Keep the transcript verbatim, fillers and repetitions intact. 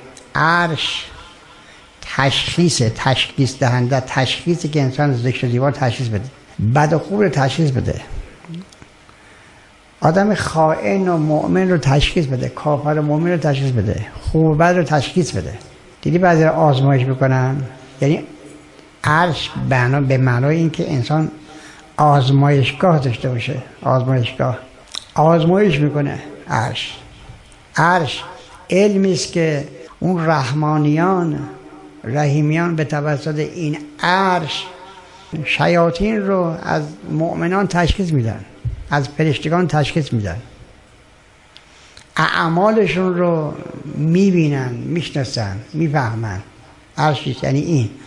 عرش تشخیص تشخیص دهنده، تشخیصی که انسان ذکر دیوار تشخیص بده، بد و خوب رو تشخیص بده، آدم خائن و مؤمن رو تشخیص بده، کافر و مؤمن رو تشخیص بده، خوب و بد رو تشخیص بده. دیدی بعضی آزمایش میکنن، یعنی عرش بنا به معنای این که انسان آزمایشگاه داشته باشه، آزمایشگاه آزمایش میکنه. عرش عرش علمی است که اون رحمانیان رحیمیان به توسط این عرش شیاطین رو از مؤمنان تشخیص میدن، از فرشتگان تشخیص میدن، اعمالشون رو میبینن، میشناسن، میفهمن. عرش یعنی این